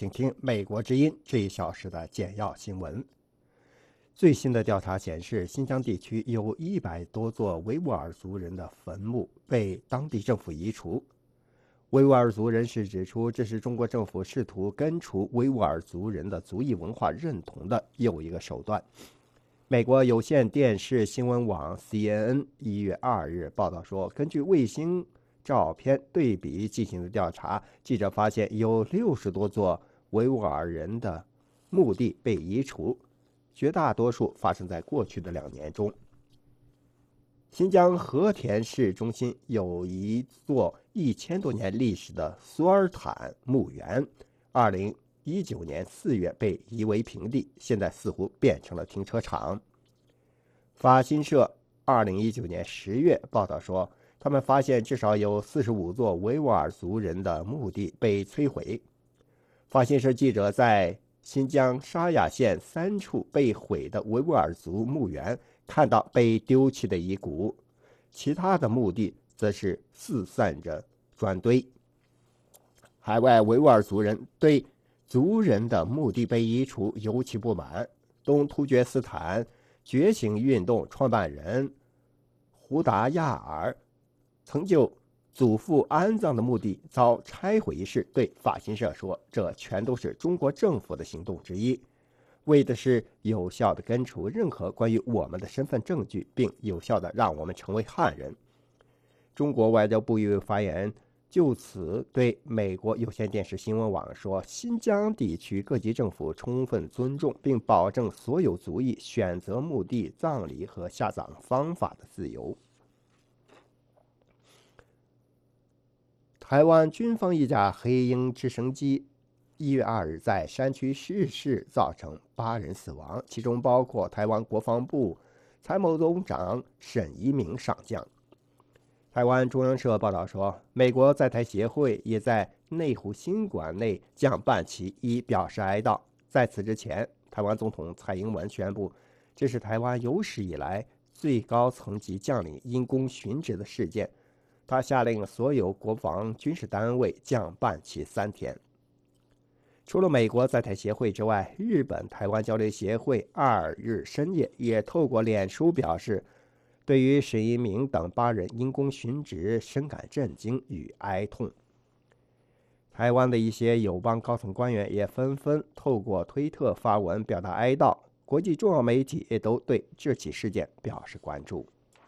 请听美国之音这1小时的简要新闻。最新的调查显示，新疆地区有100多座维吾尔族人的坟墓被当地政府移除。维吾尔族人士指出，这是中国政府试图根除维吾尔族人的族裔文化认同的又一个手段。美国有线电视新闻网 CNN 1月2日报道说，根据卫星照片对比进行的调查，记者发现有60多座维吾尔人的墓地被移除，绝大多数发生在过去的2年中。新疆和田市中心有一座1000多年历史的苏尔坦墓园，2019年4月被夷为平地，现在似乎变成了停车场。法新社2019年10月报道说，他们发现至少有45座维吾尔族人的墓地被摧毁。法新社记者在新疆沙雅县3处被毁的维吾尔族墓园看到被丢弃的遗骨，其他的墓地则是四散着砖堆。海外维吾尔族人对族人的墓地被移除尤其不满。东突厥斯坦觉醒运动创办人胡达亚尔曾就祖父安葬的墓地遭拆毁一事对法新社说，这全都是中国政府的行动之一，为的是有效地根除任何关于我们的身份证据，并有效地让我们成为汉人。中国外交部一位发言人就此对美国有线电视新闻网说，新疆地区各级政府充分尊重并保证所有族裔选择墓地、葬礼和下葬方法的自由。台湾军方一架黑鹰直升机1月2日在山区失事，造成8人死亡，其中包括台湾国防部参谋总长沈一鸣上将。台湾中央社报道说，美国在台协会也在内湖新馆内降半旗，以表示哀悼。在此之前，台湾总统蔡英文宣布，这是台湾有史以来最高层级将领因公殉职的事件。他下令所有国防军事单位降半旗3天。除了美国在台协会之外，日本台湾交流协会2日深夜也透过脸书表示，对于沈一鸣等8人因公殉职深感震惊与哀痛。台湾的一些友邦高层官员也纷纷透过推特发文表达哀悼，国际重要媒体也都对这起事件表示关注。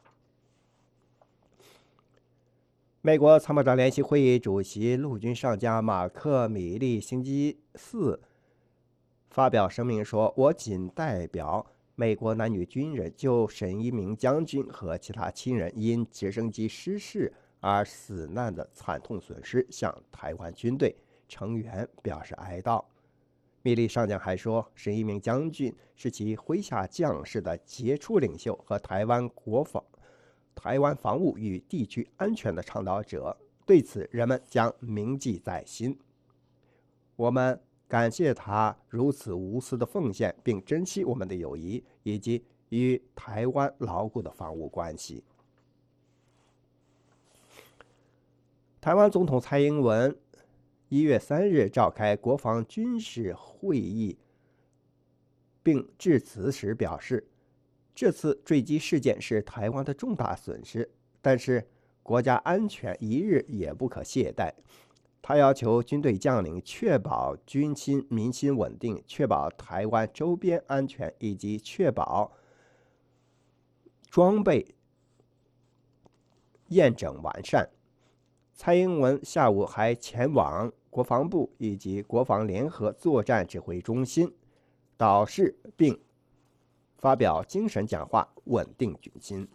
美国参谋长联席会议主席陆军上将马克·米利星期4发表声明说，我仅代表美国男女军人就沈一鸣将军和其他亲人因直升机失事而死难的惨痛损失向台湾军队成员表示哀悼。米利上将还说，沈一鸣将军是其麾下将士的杰出领袖和台湾防务与地区安全的倡导者，对此人们将铭记在心。我们感谢他如此无私的奉献，并珍惜我们的友谊以及与台湾牢固的防务关系。台湾总统蔡英文1月3日召开国防军事会议，并致辞时表示，这次坠机事件是台湾的重大损失，但是国家安全一日也不可懈怠。他要求军队将领确保军心民心稳定，确保台湾周边安全，以及确保装备验证完善。蔡英文下午还前往国防部以及国防联合作战指挥中心导视，并发表精神讲话，稳定军心。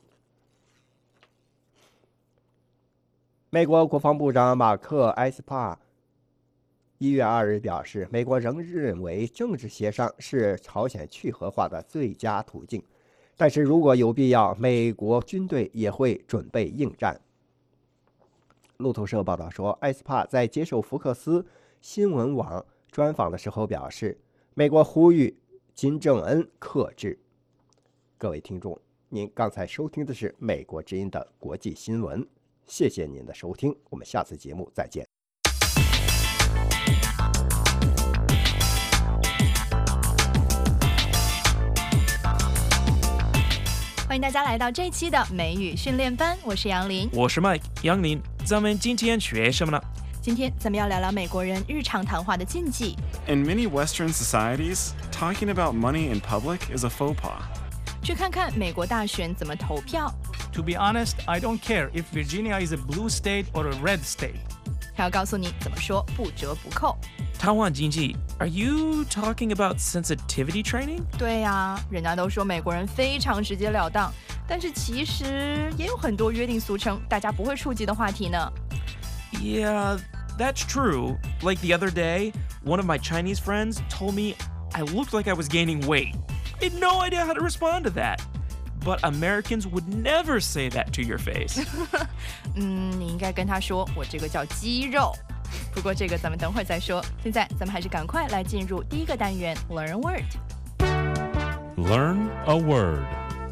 美国国防部长马克·埃斯帕1月2日表示，美国仍认为政治协商是朝鲜去核化的最佳途径，但是如果有必要，美国军队也会准备应战。路透社报道说，埃斯帕在接受福克斯新闻网专访的时候表示，美国呼吁金正恩克制。各位听众，您刚才收听的是美国之音的国际新闻，谢谢您的收听，我们下次节目再见。 迎大家来到这期的美语训练班，我是杨林， 我是 Mike 杨林。咱们今天学什么呢？ 今天咱们要聊聊美国人日常谈话的禁忌。 In many Western societies, talking about money in public is a faux pas. 去看看美国大选怎么投票。 To be honest, I don't care if Virginia is a blue state or a red state. 还要告诉你怎么说不折不扣。 谈话经济 Are you talking about sensitivity training? 对呀，人家都说美国人非常直截了当，但是其实也有很多约定俗成大家不会触及的话题呢。 Yeah, that's true. Like the other day, one of my Chinese friends told me I looked like I was gaining weight. I had no idea how to respond to that. But Americans would never say that to your face. 你应该跟他说我这个叫肌肉。不过这个咱们等会儿再说，现在咱们还是赶快来进入第一个单元 Learn a Word。 Learn a word.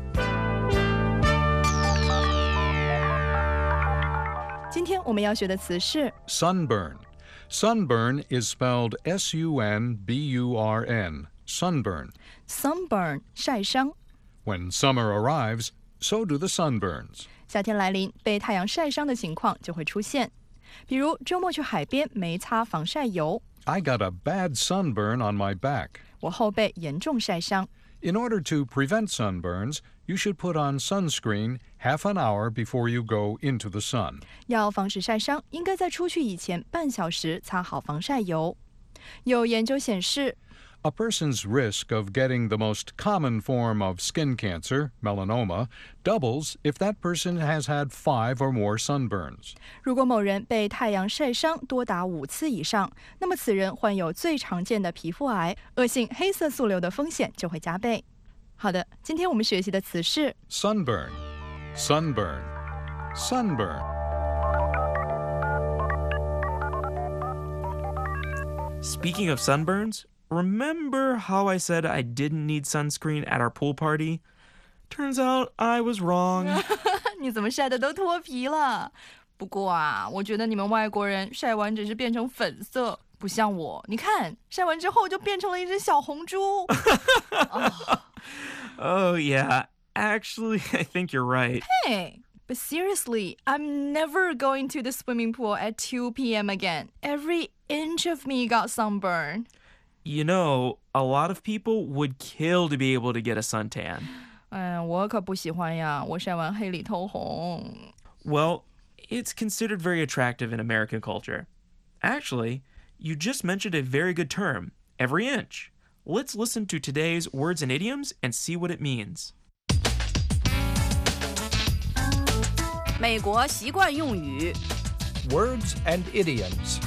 今天我们要学的词是 Sunburn. Sunburn is spelled S-U-N-B-U-R-N. Sunburn. sunburn 晒伤。 When summer arrives, so do the sunburns. 夏天来临，被太阳晒伤的情况就会出现。比如周末去海边没擦防晒油， I got a bad sunburn on my back. 我后背严重晒伤。 In order to prevent sunburns, you should put on sunscreen half an hour before you go into the sun. 要防止晒伤，应该在出去以前半小时擦好防晒油。有研究显示， A person's risk of getting the most common form of skin cancer, melanoma, doubles if that person has had 5 or more sunburns. 如果某人被太阳晒伤多达5次以上，那么此人患有最常见的皮肤癌、恶性黑色素瘤的风险就会加倍。好的，今天我们学习的词是 Sunburn, sunburn, sunburn. Speaking of sunburns, remember how I said I didn't need sunscreen at our pool party? Turns out I was wrong. 你怎么晒的都脱皮了？不过啊，我觉得你们外国人晒完只是变成粉色，不像我，你看晒完之后就变成了一只小红猪。 Oh, yeah. Actually, I think you're right. Hey, but seriously, I'm never going to the swimming pool at 2 p.m. again. Every inch of me got sunburned. You know, a lot of people would kill to be able to get a suntan. 我可不喜欢呀，我晒完黑里透红。 Well, it's considered very attractive in American culture. Actually, you just mentioned a very good term, every inch. Let's listen to today's words and idioms and see what it means. 美国习惯用语 Words and idioms.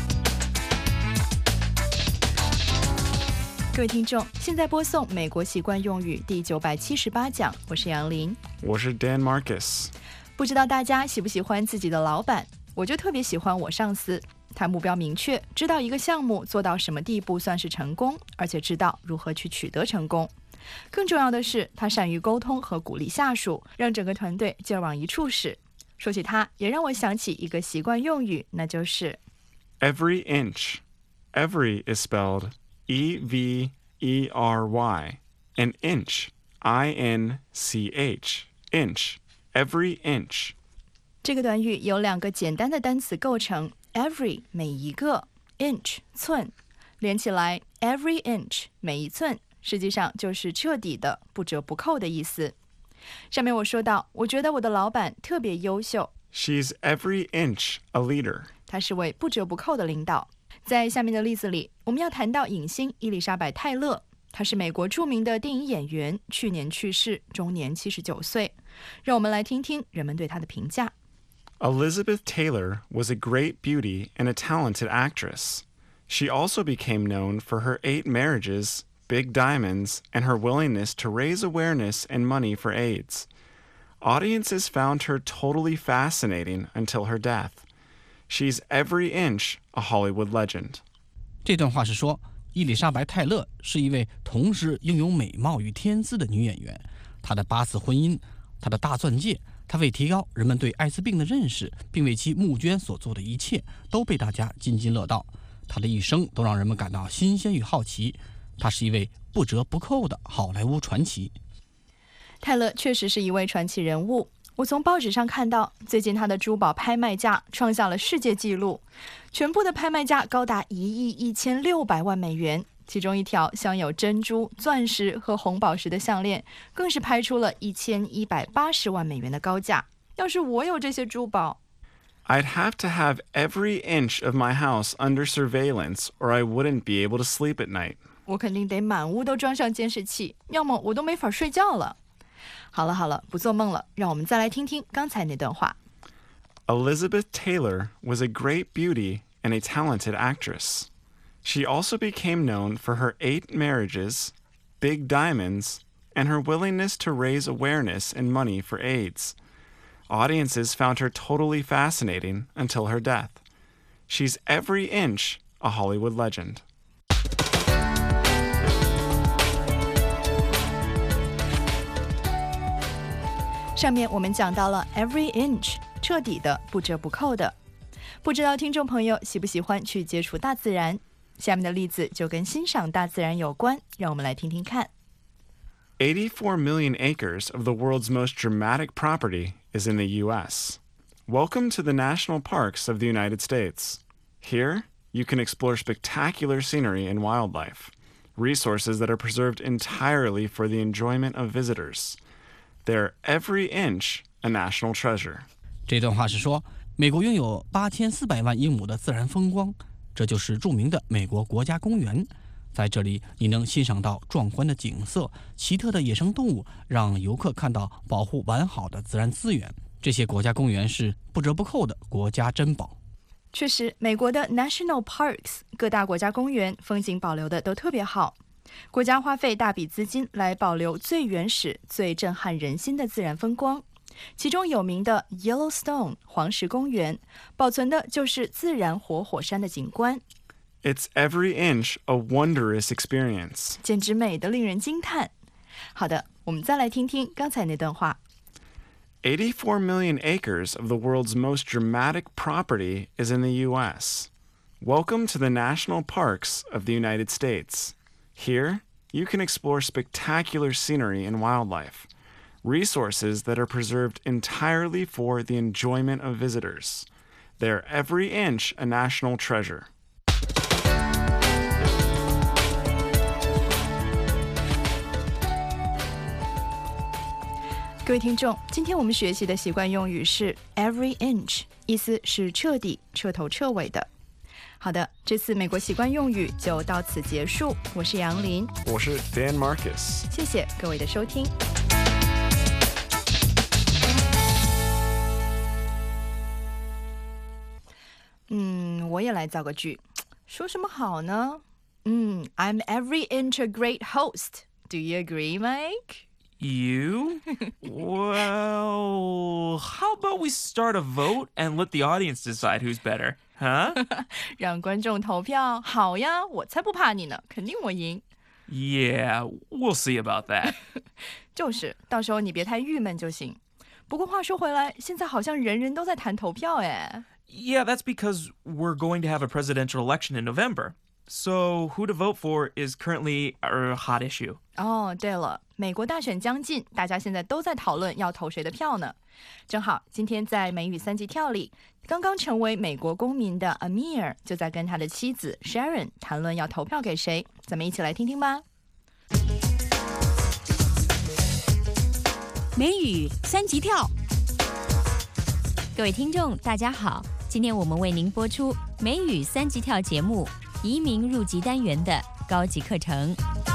各位听众，现在播送美国习惯用语第978讲，我是杨林。 我是 Dan Marcus. 不知道大家喜不喜欢自己的老板？我就特别喜欢我上司，他目标明确，知道一个项目做到什么地步算是成功，而且知道如何去取得成功。更重要的是，他善于沟通和鼓励下属，让整个团队劲儿往一处使。说起他，也让我想起一个习惯用语，那就是 Every inch. Every is spelled E-V-E-R-Y. An inch. I-N-C-H. Inch. Every inch. 这个短语由2个简单的单词构成 every 每一个 inch 寸，连起来 every inch 每一寸，实际上就是彻底的不折不扣的意思。上面我说到，我觉得我的老板特别优秀， She's every inch a leader. 他是位不折不扣的领导。在下面的例子里，我们要谈到影星伊丽莎白·泰勒，她是美国著名的电影演员，去年去世，终年79岁。让我们来听听人们对她的评价。 Elizabeth Taylor was a great beauty and a talented actress. She also became known for her 8 marriages, big diamonds, and her willingness to raise awareness and money for AIDS. Audiences found her totally fascinating until her death. She's every inch a Hollywood legend. 这段话是说，伊丽莎白·泰勒是一位同时拥有美貌与天资的女演员。她的8次婚姻，她的大钻戒，她为提高人们对艾滋病的认识，并为其募捐所做的一切，都被大家津津乐道。她的一生都让人们感到新鲜与好奇。她是一位不折不扣的好莱坞传奇。 泰勒确实是一位传奇人物。我从报纸上看到，最近他的珠宝拍卖价创下了世界纪录，全部的拍卖价高达$1.16 亿，其中一条镶有珍珠、钻石和红宝石的项链，更是拍出了$1180 万的高价。要是我有这些珠宝， I'd have to have every inch of my house under surveillance, or I wouldn't be able to sleep at night. 我肯定得满屋都装上监视器，要么我都没法睡觉了。好了，不做梦了，让我们再来听听刚才那段话。 Elizabeth Taylor was a great beauty and a talented actress. She also became known for her 8 marriages, big diamonds, and her willingness to raise awareness and money for AIDS. Audiences found her totally fascinating until her death. She's every inch a Hollywood legend. 上面我们讲到了 every inch， 彻底的，不折不扣的。不知道听众朋友喜不喜欢去接触大自然？下面的例子就跟欣赏大自然有关，让我们来听听看。 84 million acres of the world's most dramatic property is in the U.S. Welcome to the national parks of the United States. Here, you can explore spectacular scenery and wildlife, resources that are preserved entirely for the enjoyment of visitors. They're every inch a national treasure. 这段话是说，美国拥有8400万英亩的自然风光，这就是著名的美国国家公园。在这里，你能欣赏到壮观的景色、奇特的野生动物，让游客看到保护完好的自然资源。这些国家公园是不折不扣的国家珍宝。 确实，美国的 National Parks 各大国家公园风景保留的都特别好。国家花费大笔资金来保留最原始、最震撼人心的自然风光。其中有名的 Yellowstone 黄石公园，保存的就是自然活火山的景观。 It's every inch a wondrous experience. 简直美得令人惊叹。好的，我们再来听听刚才那段话。 84 million acres of the world's most dramatic property is in the U.S. Welcome to the national parks of the United States. Here, you can explore spectacular scenery and wildlife, resources that are preserved entirely for the enjoyment of visitors. They're every inch a national treasure. 各位听众，今天我们学习的习惯用语是 every inch， 意思是彻底、彻头彻尾的。好的，这次美国习惯用语就到此结束。我是杨林， 我是 Dan Marcus。 谢谢各位的收听。我也来造个句，说什么好呢？I'm every inch a great host. Do you agree, Mike? You? Well, how about we start a vote and let the audience decide who's better, huh? 让观众投票，好呀，我才不怕你呢，肯定我赢。 Yeah, we'll see about that. 就是，到时候你别太郁闷就行。不过话说回来，现在好像人人都在谈投票哎。 Yeah, that's because we're going to have a presidential election in November. So who to vote for is currently a hot issue. 哦，对了，美国大选将近，大家现在都在讨论要投谁的票呢。正好今天在美语三级跳里，刚刚成为美国公民的 Amir 就在跟他的妻子 Sharon 谈论要投票给谁，咱们一起来听听吧。 美语三级跳，各位听众大家好，今天我们为您播出美语三级跳节目移民入籍单元的高级课程。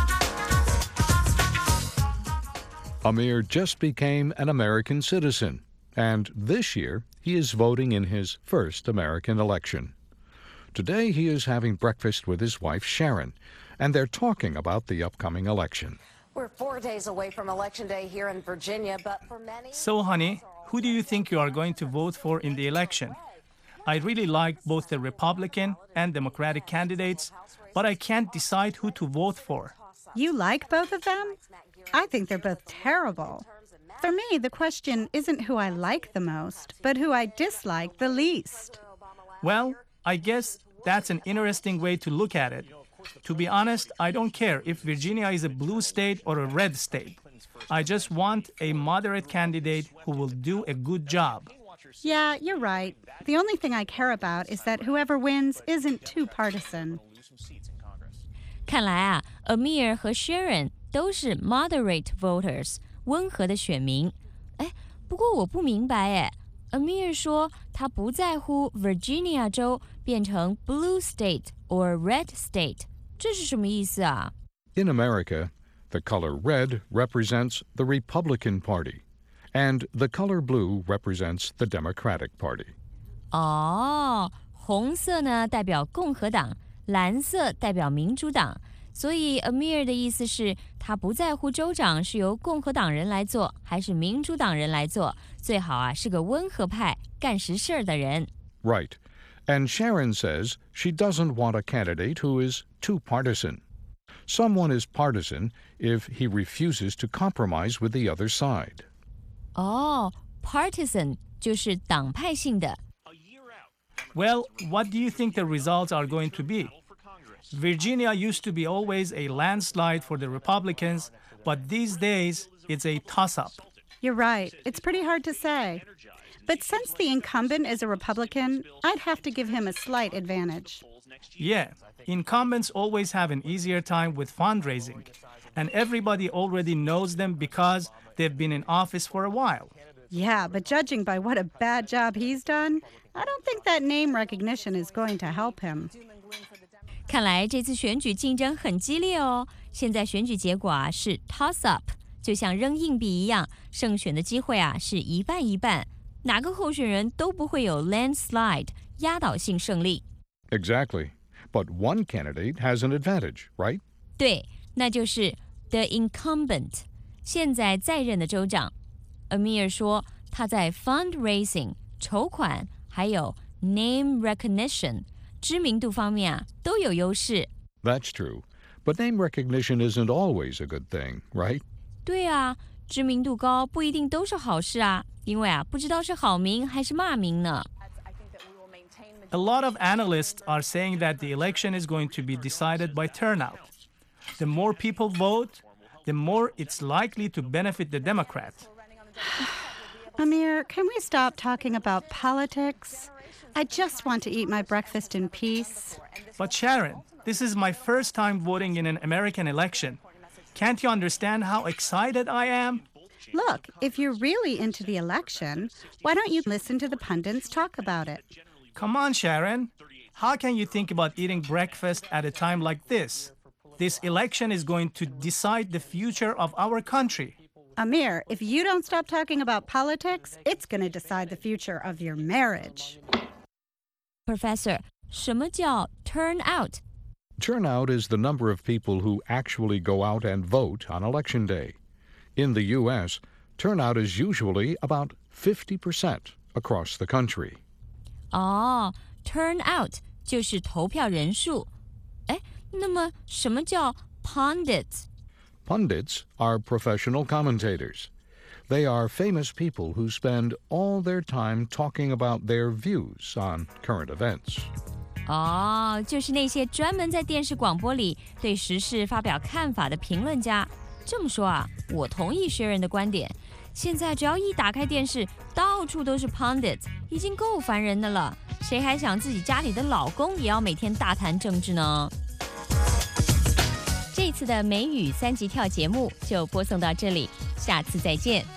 Amir just became an American citizen, and this year he is voting in his first American election. Today he is having breakfast with his wife Sharon, and they're talking about the upcoming election. We're 4 days away from Election Day here in Virginia, but for many... So, honey, who do you think you are going to vote for in the election? I really like both the Republican and Democratic candidates, but I can't decide who to vote for. You like both of them? I think they're both terrible. For me, the question isn't who I like the most, but who I dislike the least. Well, I guess that's an interesting way to look at it. To be honest, I don't care if Virginia is a blue state or a red state. I just want a moderate candidate who will do a good job. Yeah, you're right. The only thing I care about is that whoever wins isn't too partisan. 看来啊 Amir 和 Sharon 都是 moderate voters 温和的选民。哎，不过我不明白哎 Amir 说他不在乎 Virginia 州变成 blue state or red state 这是什么意思啊？ In America, the color red represents the Republican Party, and the color blue represents the Democratic Party. 哦，红色呢代表共和党，蓝色代表民主党。所以 Amir 的意思是他不在乎州长是由共和党人来做还是民主党人来做，最好啊是个温和派干实事的人。 Right. And Sharon says she doesn't want a candidate who is too partisan. Someone is partisan if he refuses to compromise with the other side. 哦 partisan 就是党派性的。 Well, what do you think the results are going to be? Virginia used to be always a landslide for the Republicans, but these days it's a toss-up. You're right. It's pretty hard to say. But since the incumbent is a Republican, I'd have to give him a slight advantage. Yeah, incumbents always have an easier time with fundraising, and everybody already knows them because they've been in office for a while. Yeah, but judging by what a bad job he's done, I don't think that name recognition is going to help him. 看来这次选举竞争很激烈哦。现在选举结果啊是 toss up， 就像扔硬币一样，胜选的机会啊是一半一半，哪个候选人都不会有 landslide 压倒性胜利。 Exactly. But one candidate has an advantage, right? 对，那就是 the incumbent， 现在在任的州长。Amir 说他在 fundraising 筹款，还有 name recognition 知名度方面啊都有优势。 That's true. But name recognition isn't always a good thing, right? 对啊，知名度高不一定都是好事啊，因为啊不知道是好名还是骂名呢。 A lot of analysts are saying that the election is going to be decided by turnout. The more people vote, the more it's likely to benefit the Democrat. Amir, can we stop talking about politics? I just want to eat my breakfast in peace. But Sharon, this is my first time voting in an American election. Can't you understand how excited I am? Look, if you're really into the election, why don't you listen to the pundits talk about it? Come on, Sharon. How can you think about eating breakfast at a time like this? This election is going to decide the future of our country. Amir, if you don't stop talking about politics, it's going to decide the future of your marriage. Professor, 什么叫 turn out? Turnout is the number of people who actually go out and vote on Election Day. In the U.S., turnout is usually about 50% across the country. 哦 turn out 就是投票人数。哎，那么什么叫 pundits? Pundits are professional commentators. They are famous people who spend all their time talking about their views on current events. 哦，就是那些专门在电视广播里对时事发表看法的评论家。这么说啊，我同意学人的观点。现在只要一打开电视，到处都是 pundits， 已经够烦人的了。谁还想自己家里的老公也要每天大谈政治呢？这次的美语3级跳节目就播送到这里，下次再见。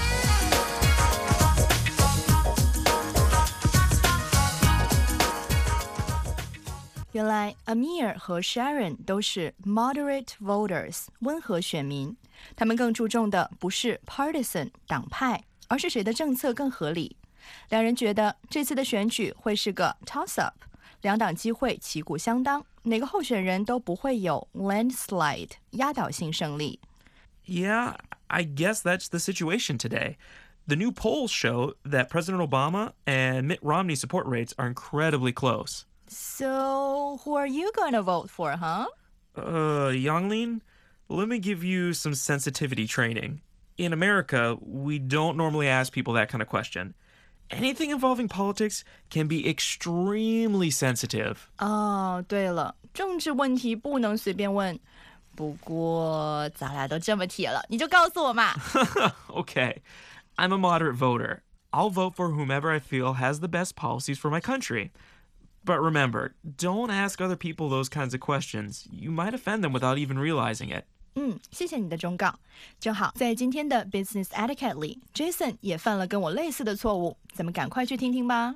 原来 Amir 和 Sharon 都是 moderate voters 温和选民，他们更注重的不是 partisan 党派，而是谁的政策更合理。两人觉得这次的选举会是个 toss-up， 两党机会旗鼓相当，哪个候选人都不会有 landslide 压倒性胜利。 Yeah, I guess that's the situation today. The new polls show that President Obama and Mitt Romney's support rates are incredibly close. So, who are you going to vote for, huh? Yonglin, let me give you some sensitivity training. In America, we don't normally ask people that kind of question. Anything involving politics can be extremely sensitive. 哦，对了，政治问题不能随便问。 不过咱俩都这么铁了，你就告诉我嘛。 Okay, I'm a moderate voter. I'll vote for whomever I feel has the best policies for my country. But remember, don't ask other people those kinds of questions. You might offend them without even realizing it. 谢谢你的忠告。正好在今天的 Business Etiquette 里 ，Jason 也犯了跟我类似的错误，咱们赶快去听听吧。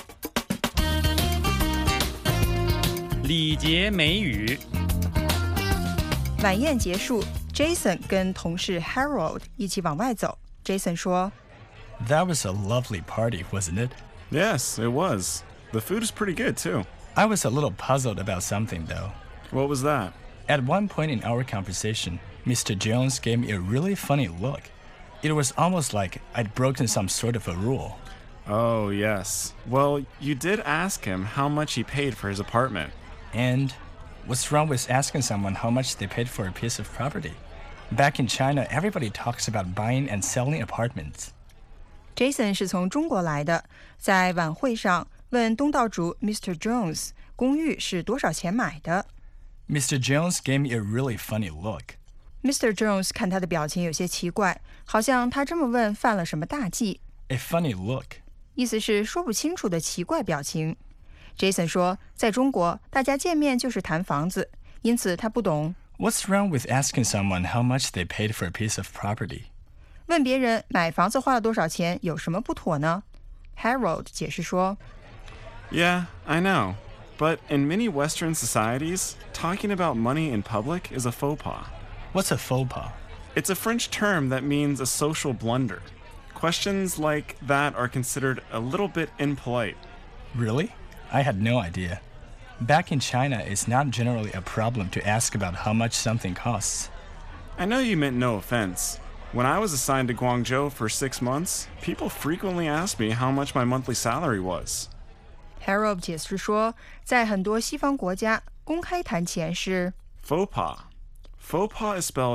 礼节美语。 晚宴结束 ，Jason 跟同事 Harold 一起往外走。Jason 说 ：“That was a lovely party, wasn't it?” Yes, it was. The food is pretty good, too. I was a little puzzled about something, though. What was that? At one point in our conversation, Mr. Jones gave me a really funny look. It was almost like I'd broken some sort of a rule. Oh, yes. Well, you did ask him how much he paid for his apartment. And what's wrong with asking someone how much they paid for a piece of property? Back in China, everybody talks about buying and selling apartments. Jason 是从中国来的，在晚会上问东道主 Mr. Jones 公寓是多少钱买的。 Mr. Jones gave me a really funny look. Mr. Jones 看他的表情有些奇怪，好像他这么问犯了什么大忌。 A funny look. 意思是说不清楚的奇怪表情。Jason 说，在中国，大家见面就是谈房子，因此他不懂。 What's wrong with asking someone how much they paid for a piece of property? 问别人买房子花了多少钱有什么不妥呢？ Harold 解释说 Yeah, I know. But in many Western societies, talking about money in public is a faux pas. What's a faux pas? It's a French term that means a social blunder. Questions like that are considered a little bit impolite. Really? I had no idea. Back in China, it's not generally a problem to ask about how much something costs. I know you meant no offense. When I was assigned to Guangzhou for 6 months, people frequently asked me how much my monthly salary was. Harold 解释说，在很多西方国家，公开谈钱是 faux pas. Faux pas is spelled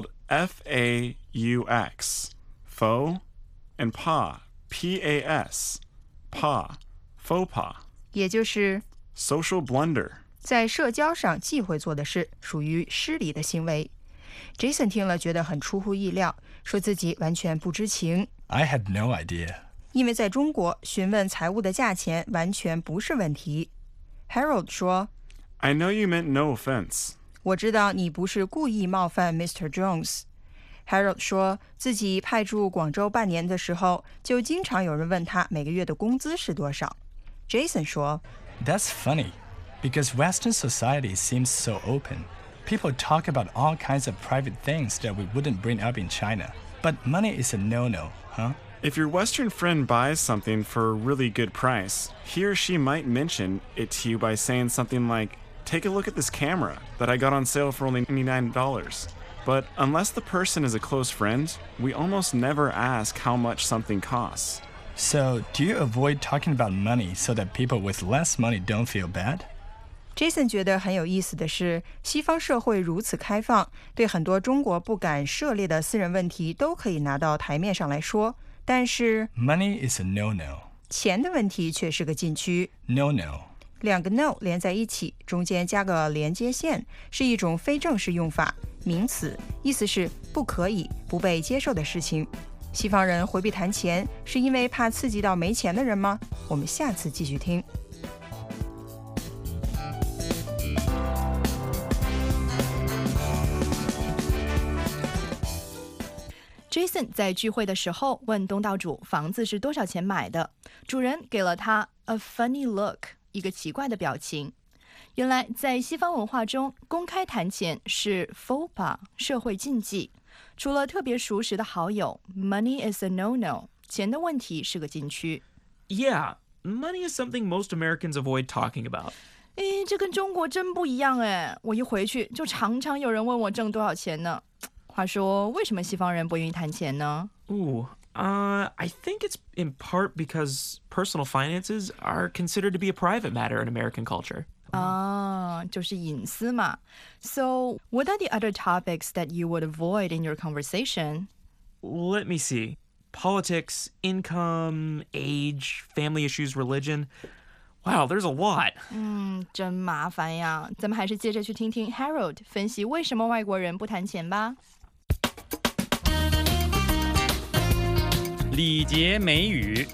F-A-U-X. Faux and pas. P-A-S. Pa. Faux pas. 也就是 social blunder. 在社交上忌讳做的事，属于失礼的行为。Jason 听了觉得很出乎意料，说自己完全不知情。 I had no idea. 因为在中国，询问财物的价钱完全不是问题。Harold 说 I know you meant no offense. 我知道你不是故意冒犯 Mr. Jones. Harold 说自己派驻广州半年的时候，就经常有人问他每个月的工资是多少。Jason 说 That's funny, because Western society seems so open. People talk about all kinds of private things that we wouldn't bring up in China. But money is a no-no, huh? If your Western friend buys something for a really good price, he or she might mention it to you by saying something like, take a look at this camera that I got on sale for only $99. But unless the person is a close friend, we almost never ask how much something costs. So, do you avoid talking about money so that people with less money don't feel bad? Jason 觉得很有意思的是，西方社会如此开放，对很多中国不敢涉猎的私人问题都可以拿到台面上来说。但是 Money is a no-no. 钱的问题却是个禁区。 No-no. 两个 no 连在一起，中间加个连接线，是一种非正式用法，名词，意思是不可以、不被接受的事情。西方人回避谈钱，是因为怕刺激到没钱的人吗？我们下次继续听。 Jason 在聚会的时候问东道主房子是多少钱买的，主人给了他 a funny look， 一个奇怪的表情。原来在西方文化中，公开谈钱是 faux pas， 社会禁忌。除了特别熟识的好友 ，money is a no-no， 钱的问题是个禁区。 Yeah, money is something most Americans avoid talking about. 这跟中国真不一样哎！我一回去就常常有人问我挣多少钱呢。话说，为什么西方人不愿意谈钱呢？ I think it's in part because personal finances are considered to be a private matter in American culture. 就是隐私嘛。So, what are the other topics that you would avoid in your conversation? Let me see. Politics, income, age, family issues, religion. Wow, there's a lot. 真麻烦呀。咱们还是接着去听听 Harold 分析为什么外国人不谈钱吧。 礼节美语。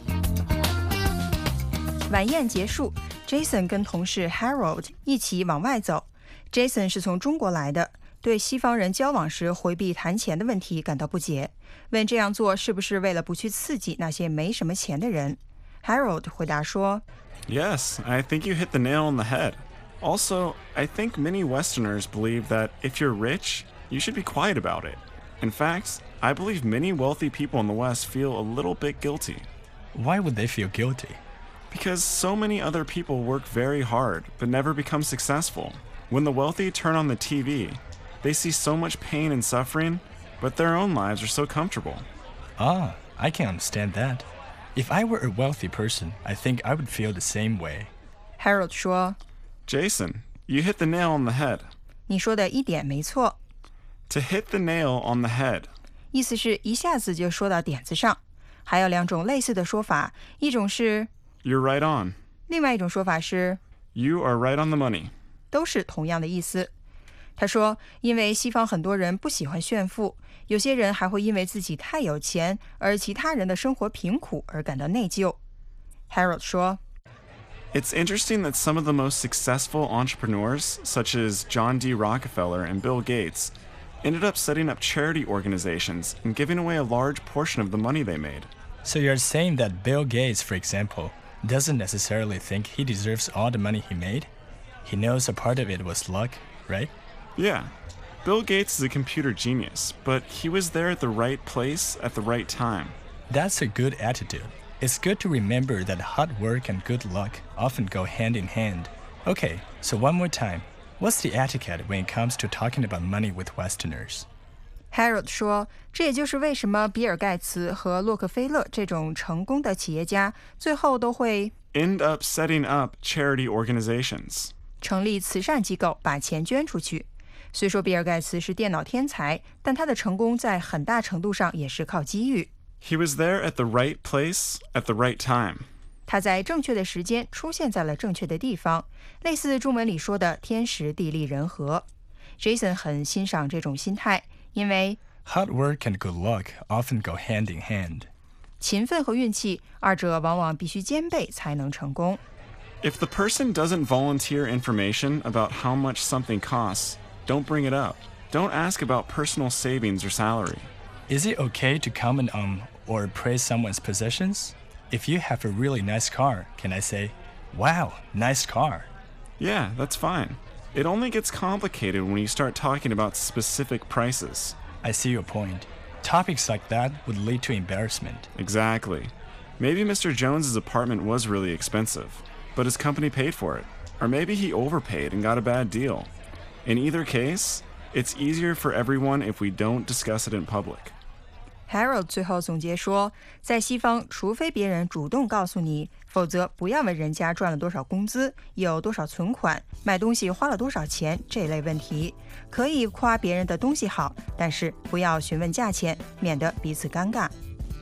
晚宴结束 ，Jason 跟同事 Harold 一起往外走。Jason 是从中国来的，对西方人交往时回避谈钱的问题感到不解，问这样做是不是为了不去刺激那些没什么钱的人。Harold 回答说 Yes, I think you hit the nail on the head. Also, I think many Westerners believe that if you're rich, you should be quiet about it. In fact, I believe many wealthy people in the West feel a little bit guilty. Why would they feel guilty? Because so many other people work very hard but never become successful. When the wealthy turn on the TV, they see so much pain and suffering, but their own lives are so comfortable. Ah, I can understand that. If I were a wealthy person, I think I would feel the same way. Harold 说 Jason, you hit the nail on the head. 你说的一点没错。 To hit the nail on the head. 意思是一下子就说到点子上。还有两种类似的说法，一种是 You're right on. 另外一种说法是 You are right on the money. 都是同样的意思。他说，因为西方很多人不喜欢炫富，有些人还会因为自己太有钱，而其他人的生活贫苦而感到内疚。Harold 说 It's interesting that some of the most successful entrepreneurs, such as John D. Rockefeller and Bill Gates, ended up setting up charity organizations and giving away a large portion of the money they made. So you're saying that Bill Gates, for example, doesn't necessarily think he deserves all the money he made? He knows a part of it was luck, right? Yeah. Bill Gates is a computer genius, but he was there at the right place at the right time. That's a good attitude. It's good to remember that hard work and good luck often go hand in hand. Okay, so one more time. What's the etiquette when it comes to talking about money with Westerners? Harold 说，这也就是为什么比尔盖茨和洛克菲勒这种成功的企业家最后都会 End up setting up charity organizations. 成立慈善机构，把钱捐出去。虽说比尔盖茨是电脑天才，但他的成功在很大程度上也是靠机遇。 He was there at the right place at the right time. 他在正确的时间出现在了正确的地方，类似中文里说的天时地利人和。Jason 很欣赏这种心态，因为 Hard work and good luck often go hand in hand. 勤奋和运气二者往往必须兼备才能成功。 If the person doesn't volunteer information about how much something costs, don't bring it up. Don't ask about personal savings or salary. Is it okay to comment on or praise someone's possessions? If you have a really nice car, can I say, wow, nice car? Yeah, that's fine. It only gets complicated when you start talking about specific prices. I see your point. Topics like that would lead to embarrassment. Exactly. Maybe Mr. Jones's apartment was really expensive, but his company paid for it. Or maybe he overpaid and got a bad deal. In either case, it's easier for everyone if we don't discuss it in public. Harold 最后总结说，在西方，除非别人主动告诉你，否则不要问人家赚了多少工资，有多少存款，买东西花了多少钱这类问题。可以夸别人的东西好，但是不要询问价钱，免得彼此尴尬。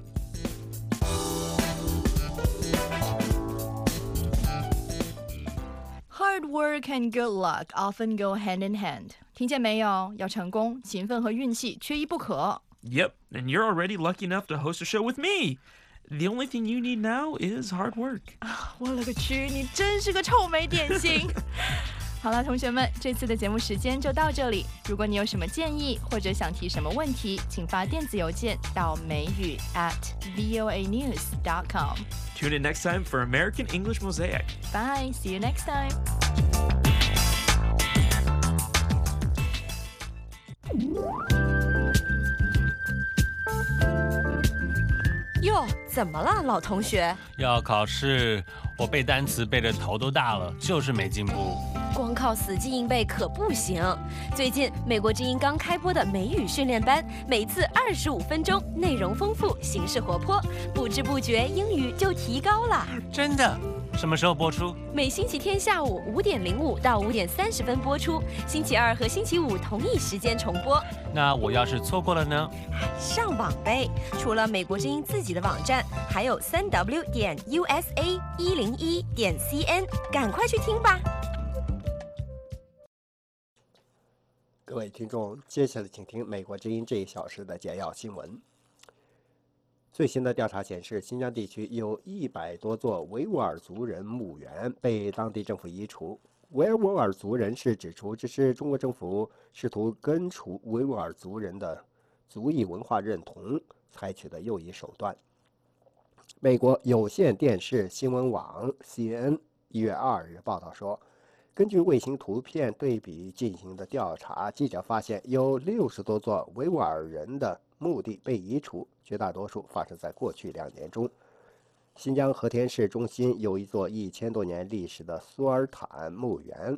Hard work and good luck often go hand in hand. 听见没有？要成功，勤奋和运气缺一不可。 Yep, and you're already lucky enough to host a show with me. The only thing you need now is hard work. 我勒个去，你真是个臭美点心。好了，同学们，这次的节目时间就到这里。如果你有什么建议或者想提什么问题，请发电子邮件到美语@voanews.com. Tune in next time for American English Mosaic. Bye. See you next time. 哟，怎么了，老同学？ 要考试，我背单词背得头都大了，就是没进步。 光靠死记硬背可不行。最近美国之音刚开播的美语训练班，每次25分钟，内容丰富，形式活泼，不知不觉英语就提高了。 真的？ 什么时候播出？ 每星期天下午5:05到5:30播出，星期二和星期五同一时间重播。 那我要是错过了呢？ 上网呗！除了美国之音自己的网站，还有3w.usa101.cn，赶快去听吧！ 各位听众，接下来请听美国之音这1小时的简要新闻。最新的调查显示，新疆地区有100多座维吾尔族人墓园被当地政府移除。维吾尔族人士指出，这是中国政府试图根除维吾尔族人的族裔文化认同采取的又一手段。美国有线电视新闻网 CNN 1月2日报道说，根据卫星图片对比进行的调查，记者发现有60多座维吾尔人的墓地被移除，绝大多数发生在过去2年中。新疆和田市中心有一座1000多年历史的苏尔坦墓园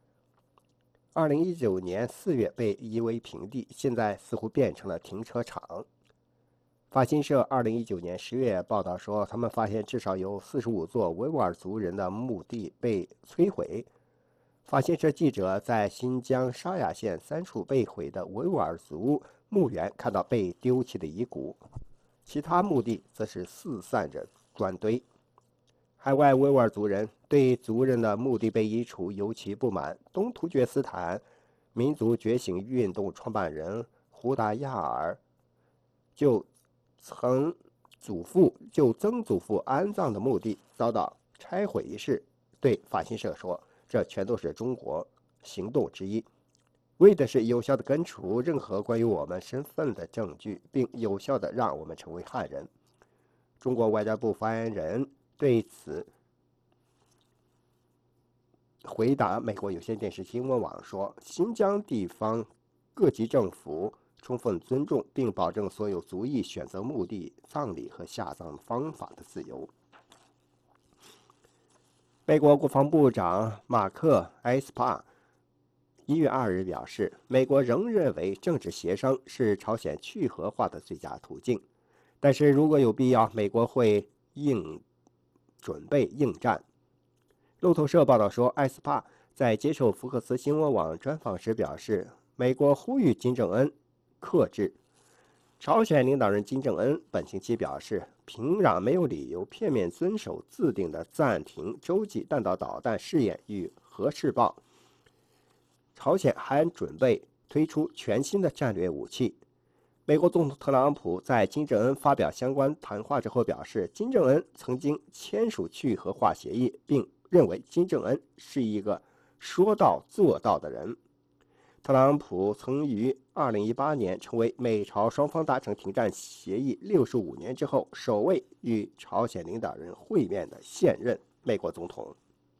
，2019年4月被夷为平地，现在似乎变成了停车场。法新社2019年10月报道说，他们发现至少有45座维吾尔族人的墓地被摧毁。法新社记者在新疆沙雅县3处被毁的维吾尔族墓园看到被丢弃的遗骨，其他墓地则是四散着砖堆。海外维吾尔族人对族人的墓地被移除尤其不满。东突厥斯坦民族觉醒运动创办人胡达亚尔就曾祖父安葬的墓地遭到拆毁一事，对法新社说，这全都是中国行动之一，为的是有效地根除任何关于我们身份的证据，并有效地让我们成为汉人。中国外交部发言人对此回答美国有线电视新闻网说，新疆地方各级政府充分尊重并保证所有族裔选择墓地、葬礼和下葬方法的自由。美国国防部长马克·埃斯帕1月2日表示，美国仍认为政治协商是朝鲜去核化的最佳途径，但是如果有必要，美国会准备应战。路透社报道说，埃斯帕在接受福克斯新闻网专访时表示，美国呼吁金正恩克制。朝鲜领导人金正恩本星期表示，平壤没有理由片面遵守自定的暂停洲际弹道导弹试验与核试爆。朝鲜还准备推出全新的战略武器。美国总统特朗普在金正恩发表相关谈话之后表示，金正恩曾经签署去核化协议，并认为金正恩是一个说到做到的人。特朗普曾于2018年成为美朝双方达成停战协议65年之后首位与朝鲜领导人会面的现任美国总统。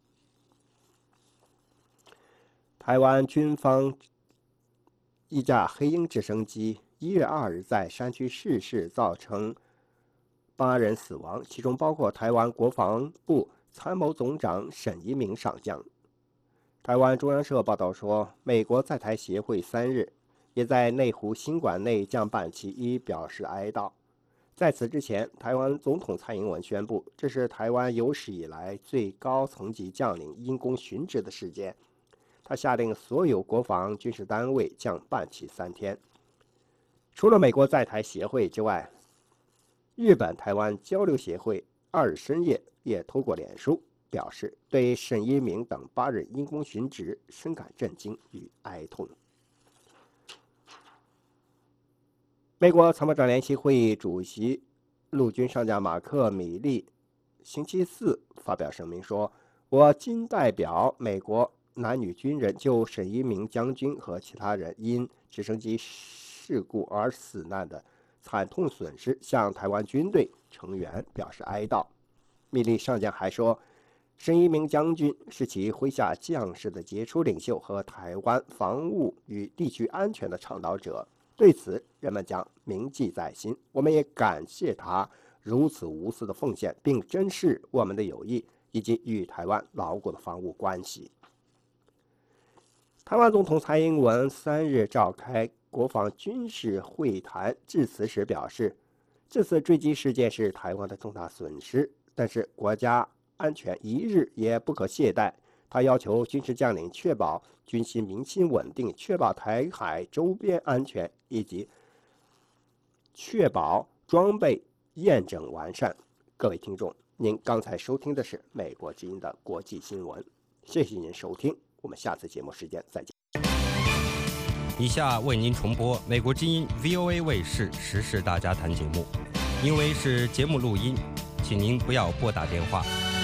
台湾军方一架黑鹰直升机1月2日在山区失事，造成8人死亡，其中包括台湾国防部参谋总长沈一鸣上将。台湾中央社报道说，美国在台协会3日也在内湖新馆内降半旗衣表示哀悼。在此之前，台湾总统蔡英文宣布，这是台湾有史以来最高层级将领因公殉职的事件。他下令所有国防军事单位降半旗3天。除了美国在台协会之外，日本台湾交流协会2日深夜也透过脸书表示，对沈一鸣等8人因公殉职深感震惊与哀痛。美国参谋长联席会议主席陆军上将马克·米利星期四发表声明说，我谨代表美国男女军人就沈一鸣将军和其他人因直升机事故而死难的惨痛损失向台湾军队成员表示哀悼。米利上将还说，沈一鸣将军是其麾下将士的杰出领袖和台湾防务与地区安全的倡导者，对此人们将铭记在心。我们也感谢他如此无私的奉献，并珍视我们的友谊以及与台湾牢固的防务关系。台湾总统蔡英文3日召开国防军事会谈，致辞时表示，这次坠机事件是台湾的重大损失，但是国家安全一日也不可懈怠。他要求军事将领确保军心民心稳定，确保台海周边安全，以及确保装备验证完善。各位听众，您刚才收听的是美国之音的国际新闻，谢谢您收听，我们下次节目时间再见。 以下为您重播美国之音 VOA 卫视时事大家谈节目，因为是节目录音，请您不要拨打电话。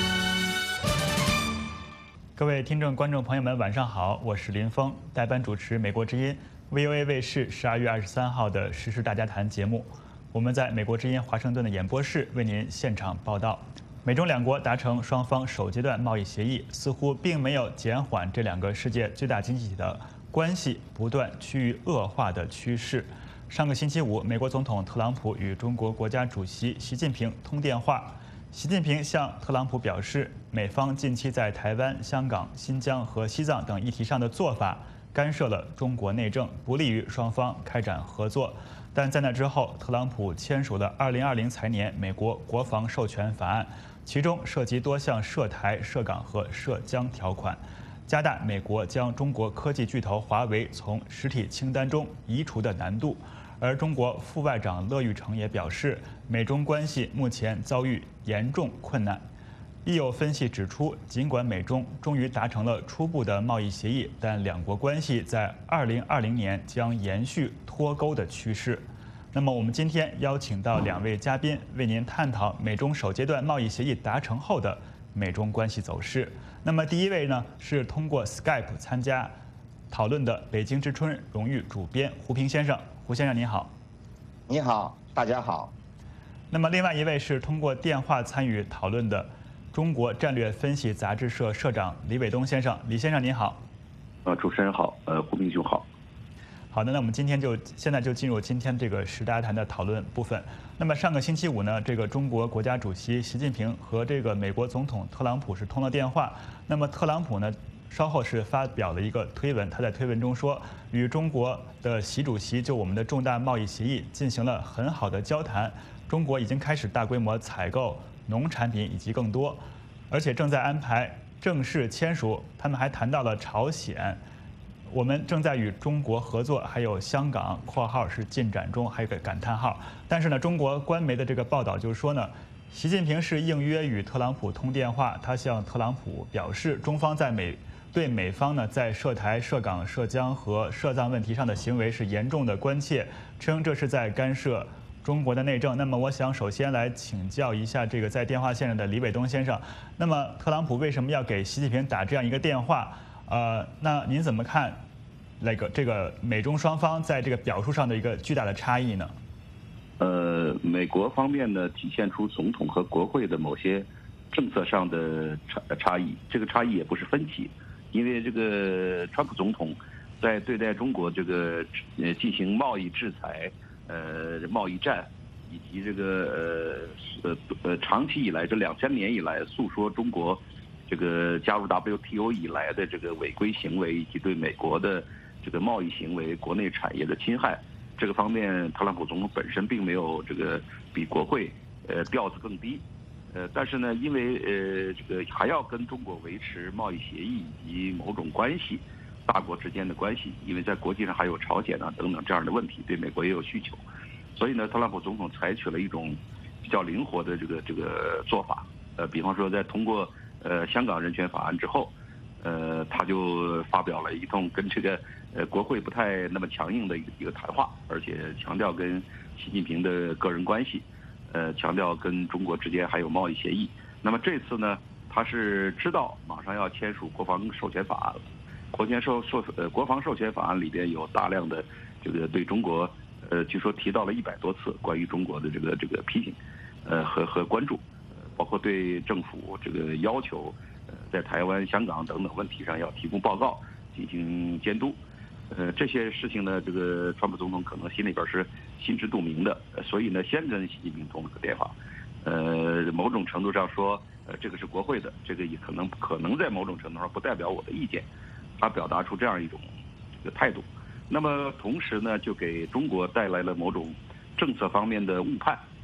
各位听众、观众朋友们，晚上好，我是林峰，代班主持美国之音 VOA 卫视12月23号的时事大家谈节目。我们在美国之音华盛顿的演播室为您现场报道。美中两国达成双方首阶段贸易协议，似乎并没有减缓这两个世界最大经济体的关系不断趋于恶化的趋势。上个星期五，美国总统特朗普与中国国家主席习近平通电话。习近平向特朗普表示，美方近期在台湾、香港、新疆和西藏等议题上的做法干涉了中国内政，不利于双方开展合作。但在那之后，特朗普签署了2020财年美国国防授权法案，其中涉及多项涉台、涉港和涉疆条款，加大美国将中国科技巨头华为从实体清单中移除的难度。而中国副外长乐玉成也表示，美中关系目前遭遇严重困难。亦有分析指出，尽管美中终于达成了初步的贸易协议，但两国关系在2020年将延续脱钩的趋势。那么，我们今天邀请到两位嘉宾，为您探讨美中首阶段贸易协议达成后的美中关系走势。那么，第一位呢是通过 Skype 参加讨论的北京之春荣誉主编胡平先生。胡先生您好。 你好，大家好。 那么另外一位是通过电话参与讨论的中国战略分析杂志社社长李伟东先生。李先生您好。 主持人好，胡平兄好。 好的，那我们现在就进入今天这个时大家谈的讨论部分。那么上个星期五呢，这个中国国家主席习近平和这个美国总统特朗普是通了电话。那么特朗普呢，稍后是发表了一个推文，他在推文中说，与中国的习主席就我们的重大贸易协议进行了很好的交谈，中国已经开始大规模采购农产品以及更多，而且正在安排正式签署。他们还谈到了朝鲜，我们正在与中国合作，还有香港（括号是进展中），还有个感叹号。但是呢，中国官媒的这个报道就是说呢，习近平是应约与特朗普通电话，他向特朗普表示，中方对美方呢在涉台、涉港、涉疆和涉藏问题上的行为是严重的关切，称这是在干涉中国的内政。那么我想首先来请教一下这个在电话线上的李伟东先生，那么特朗普为什么要给习近平打这样一个电话？那您怎么看这个美中双方在这个表述上的一个巨大的差异呢？ 美国方面呢体现出总统和国会的某些政策上的差异，这个差异也不是分歧。因为这个川普总统在对待中国这个进行贸易制裁、贸易战，以及这个长期以来这2000年以来诉说中国这个加入 WTO 以来的这个违规行为，以及对美国的这个贸易行为、国内产业的侵害，这个方面特朗普总统本身并没有这个比国会调子更低。但是呢，因为这个还要跟中国维持贸易协议以及某种关系，大国之间的关系，因为在国际上还有朝鲜啊等等这样的问题，对美国也有需求，所以呢，特朗普总统采取了一种比较灵活的这个做法。比方说在通过香港人权法案之后，他就发表了一通跟这个国会不太那么强硬的一个谈话，而且强调跟习近平的个人关系。强调跟中国之间还有贸易协议。那么这次呢，他是知道马上要签署国防授权法案了。国防授权法案里边有大量的这个对中国，据说提到了100多次关于中国的这个批评，和关注，包括对政府这个要求，在台湾、香港等等问题上要提供报告，进行监督。这些事情呢，这个川普总统可能心里边是心知肚明的，所以呢，先跟习近平通了个电话。某种程度上说，这个是国会的，这个也可能在某种程度上不代表我的意见，他表达出这样一种这个态度。那么同时呢，就给中国带来了某种政策方面的误判，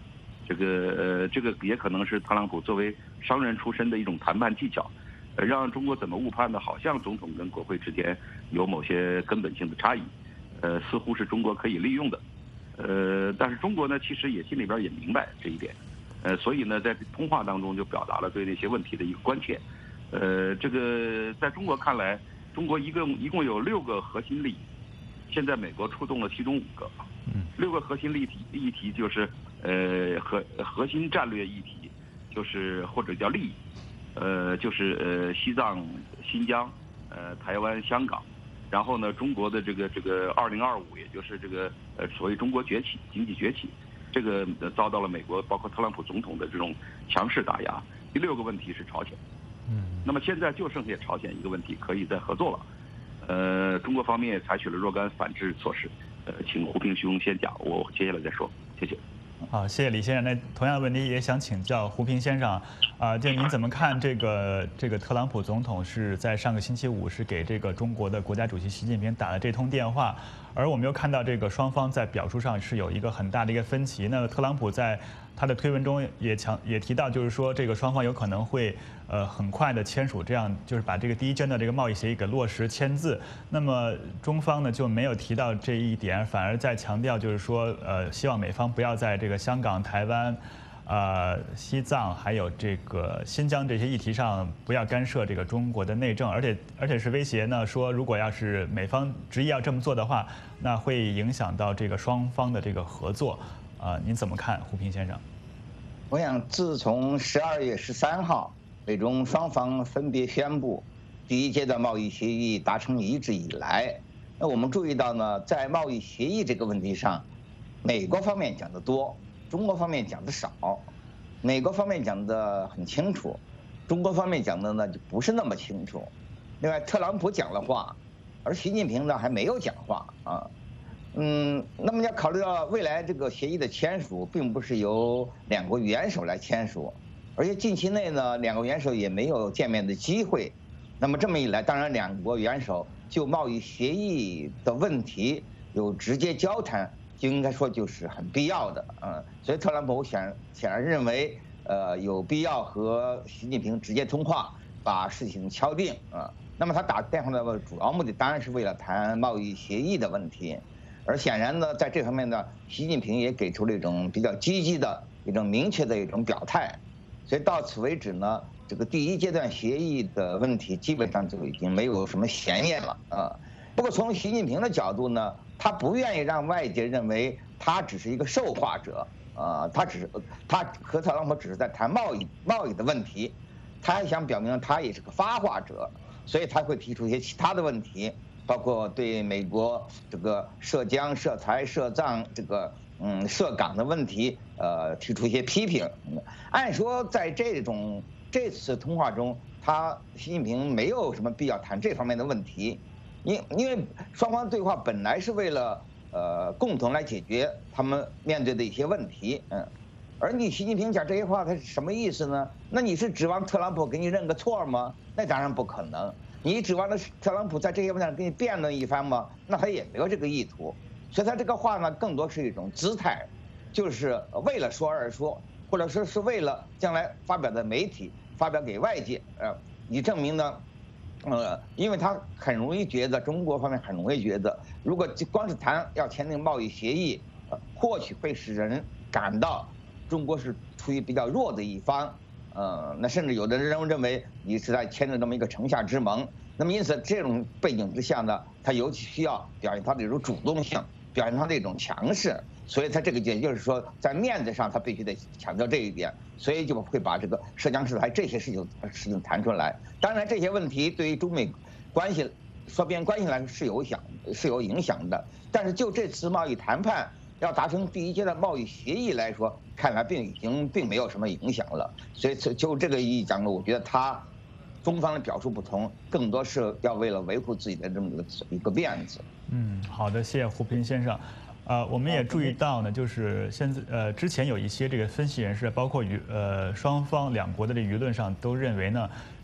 这个也可能是特朗普作为商人出身的一种谈判技巧，让中国怎么误判的，好像总统跟国会之间有某些根本性的差异，似乎是中国可以利用的，但是中国呢，其实也心里边也明白这一点，所以呢，在通话当中就表达了对那些问题的一个关切，这个在中国看来，中国一共有6个核心利益，现在美国触动了其中5个，6个核心议题就是核心战略议题，就是或者叫利益，就是西藏、新疆、台湾、香港，然后呢，中国的这个2025，也就是这个所谓中国崛起、经济崛起，这个遭到了美国包括特朗普总统的这种强势打压。第6个问题是朝鲜，那么现在就剩下朝鲜一个问题可以再合作了，中国方面也采取了若干反制措施，请胡平兄先讲，我接下来再说，谢谢。 好，谢谢李先生。那同样的问题也想请教胡平先生就您怎么看这个特朗普总统是在上个星期5是给这个中国的国家主席习近平打了这通电话，而我们又看到这个双方在表述上是有一个很大的一个分歧。那特朗普在他的推文中也提到，就是说这个双方有可能会很快的签署，这样就是把这个第1阶段这个贸易协议给落实签字。那么中方呢就没有提到这一点，反而在强调就是说希望美方不要在这个香港、台湾、西藏还有这个新疆这些议题上不要干涉这个中国的内政，而且是威胁呢说，如果要是美方执意要这么做的话，那会影响到这个双方的这个合作。您怎么看，胡平先生？ 我想，自从12月13号，美中双方分别宣布第1阶段贸易协议达成一致以来，那我们注意到呢，在贸易协议这个问题上，美国方面讲得多，中国方面讲得少。美国方面讲得很清楚，中国方面讲的呢就不是那么清楚。另外，特朗普讲了话，而习近平呢还没有讲话啊。那么要考虑到未来这个协议的签署，并不是由2国元首来签署，而且近期内呢，2国元首也没有见面的机会。那么这么一来，当然2国元首就贸易协议的问题有直接交谈，就应该说就是很必要的。所以特朗普显然认为，有必要和习近平直接通话，把事情敲定啊。那么他打电话的主要目的当然是为了谈贸易协议的问题。而显然呢，在这方面呢，习近平也给出了一种比较积极的一种明确的一种表态，所以到此为止呢，这个第1阶段协议的问题基本上就已经没有什么悬念了啊。不过从习近平的角度呢，他不愿意让外界认为他只是一个受话者他和特朗普只是在谈贸易的问题，他还想表明他也是个发话者，所以他会提出一些其他的问题。包括对美国这个涉疆、涉台、涉藏这个涉港的问题，提出一些批评。按说在这次通话中，习近平没有什么必要谈这方面的问题，因为双方对话本来是为了共同来解决他们面对的一些问题。而你习近平讲这些话，他是什么意思呢？那你是指望特朗普给你认个错吗？那当然不可能。你指望的特朗普在这些问题上给你辩论一番吗？那他也没有这个意图，所以他这个话呢，更多是一种姿态，就是为了说而说，或者说是为了将来发表在媒体、发表给外界，以证明呢，因为他很容易觉得中国方面很容易觉得，如果光是谈要签订贸易协议，或许会使人感到中国是处于比较弱的一方。那甚至有的人认为你是在签订这么一个城下之盟，那么因此这种背景之下呢，他尤其需要表现他的一种主动性，表现他的一种强势，所以他这个也就是说在面子上他必须得强调这一点，所以就会把这个涉疆涉台这些事情谈出来。当然这些问题对于中美关系双边关系来说是有影响的，但是就这次贸易谈判要达成第1阶段贸易协议来说，看来并没有什么影响了。所以就这个意义讲呢，我觉得中方的表述不同，更多是要为了维护自己的这么一个面子。 好的，谢谢胡平先生。我们也注意到呢，就是现在之前有一些这个分析人士，包括双方2国的这舆论上都认为呢，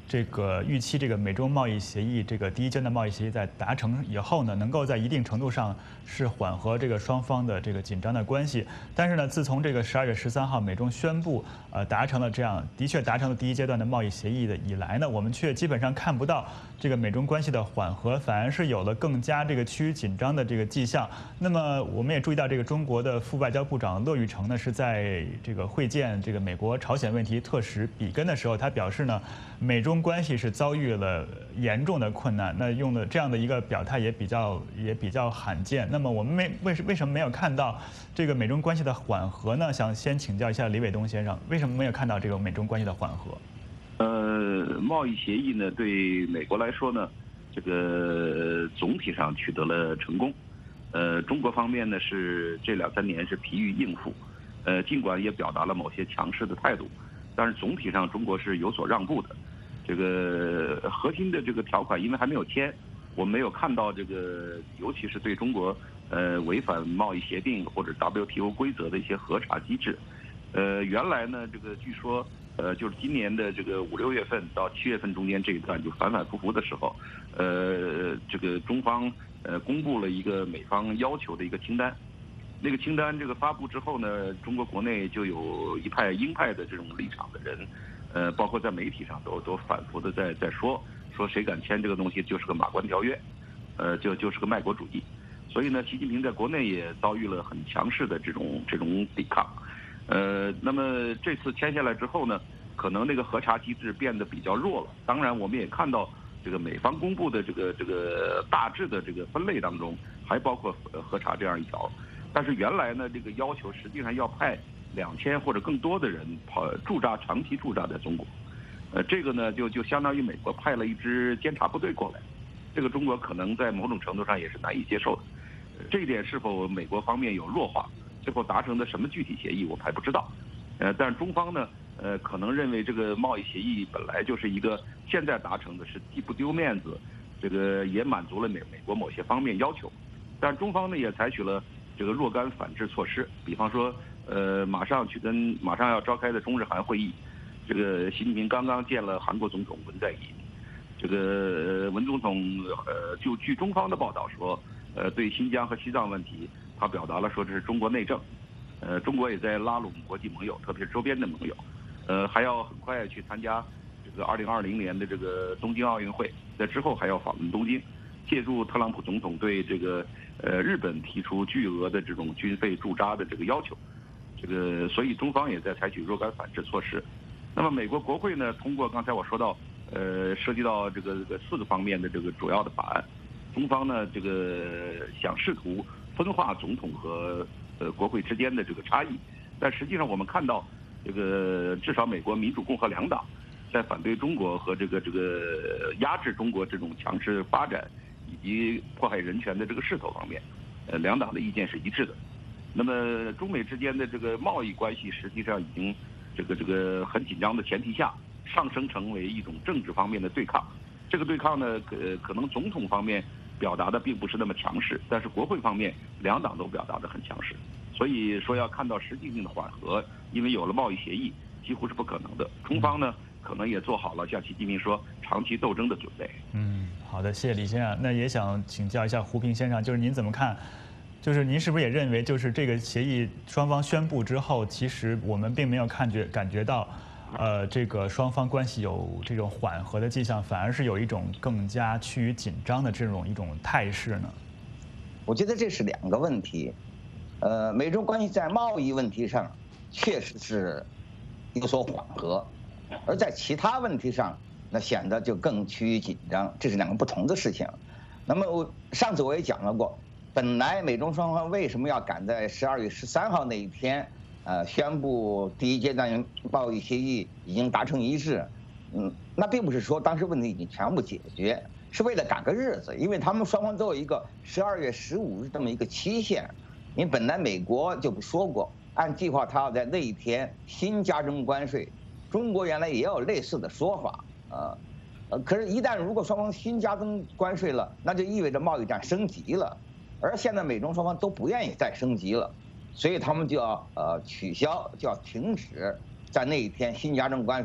这个预期这个美中贸易协议这个第一阶段贸易协议在达成以后呢，能够在一定程度上是缓和这个双方的这个紧张的关系。但是呢，自从这个12月13号美中宣布达成了第一阶段的贸易协议的以来呢，我们却基本上看不到这个美中关系的缓和，反而是有了更加这个趋于紧张的这个迹象。那么我们也注意到，这个中国的副外交部长乐玉成呢是在这个会见这个美国朝鲜问题特使比根的时候，他表示呢，美中关系是遭遇了严重的困难。那用的这样的一个表态也比较罕见。那么我们为什么没有看到这个美中关系的缓和呢？想先请教一下李伟东先生，为什么没有看到这个美中关系的缓和？ 贸易协议呢，对美国来说呢，这个总体上取得了成功。中国方面呢是这2-3年是疲于应付，尽管也表达了某些强势的态度，但是总体上中国是有所让步的。这个核心的这个条款因为还没有签，我们没有看到这个，尤其是对中国违反贸易协定或者 WTO 规则的一些核查机制。原来呢，这个据说就是今年的这个5、6月份到7月份中间这一段就反反复复的时候，这个中方公布了一个美方要求的一个清单。那个清单这个发布之后呢，中国国内就有一派鹰派的这种立场的人，包括在媒体上都反复的在说谁敢签这个东西就是个马关条约，就是个卖国主义。所以呢，习近平在国内也遭遇了很强势的这种抵抗。那么这次签下来之后呢，可能那个核查机制变得比较弱了。当然，我们也看到这个美方公布的这个大致的这个分类当中，还包括核查这样一条。但是原来呢，这个要求实际上要派2000或者更多的人长期驻扎在中国。这个呢就相当于美国派了一支监察部队过来，这个中国可能在某种程度上也是难以接受的。这一点是否美国方面有弱化，最后达成的什么具体协议我们还不知道。但是中方呢，可能认为这个贸易协议本来就是一个现在达成的是既不丢面子，这个也满足了美国某些方面要求。但是中方呢也采取了这个若干反制措施，比方说，马上要召开的中日韩会议，这个习近平刚刚见了韩国总统文在寅，这个文总统就据中方的报道说，对新疆和西藏问题，他表达了说这是中国内政，中国也在拉拢国际盟友，特别是周边的盟友，还要很快去参加这个2020年的这个东京奥运会，在之后还要访问东京，借助特朗普总统对这个日本提出巨额的这种军费驻扎的这个要求，这个所以中方也在采取若干反制措施。那么美国国会呢，通过刚才我说到，涉及到这个4个方面的这个主要的法案，中方呢这个想试图分化总统和国会之间的这个差异，但实际上我们看到，这个至少美国民主共和两党在反对中国和这个压制中国这种强势发展以及迫害人权的这个势头方面，两党的意见是一致的。那么中美之间的这个贸易关系实际上已经这个很紧张的前提下，上升成为一种政治方面的对抗。这个对抗呢，可能总统方面表达的并不是那么强势，但是国会方面两党都表达的很强势。所以说要看到实际性的缓和，因为有了贸易协议，几乎是不可能的。中方呢，可能也做好了像习近平说长期斗争的准备。 好的，谢谢李先生。那也想请教一下胡平先生，就是您怎么看？就是您是不是也认为，就是这个协议双方宣布之后，其实我们并没有感觉到，这个双方关系有这种缓和的迹象，反而是有一种更加趋于紧张的一种态势呢？ 我觉得这是2个问题。美中关系在贸易问题上确实是有所缓和，而在其他问题上，那显得就更趋于紧张，这是2个不同的事情。那么上次我也讲了过，本来美中双方为什么要赶在12月13号那一天，宣布第一阶段贸易协议已经达成一致，那并不是说当时问题已经全部解决，是为了赶个日子，因为他们双方都有一个12月15日这么一个期限。因为本来美国就说过，按计划他要在那一天新加征关税，中国原来也有类似的说法，可是，一旦如果双方新加征关税了，那就意味着贸易战升级了，而现在美中双方都不愿意再升级了，所以他们就要取消，就要停止在那一天新加征关税，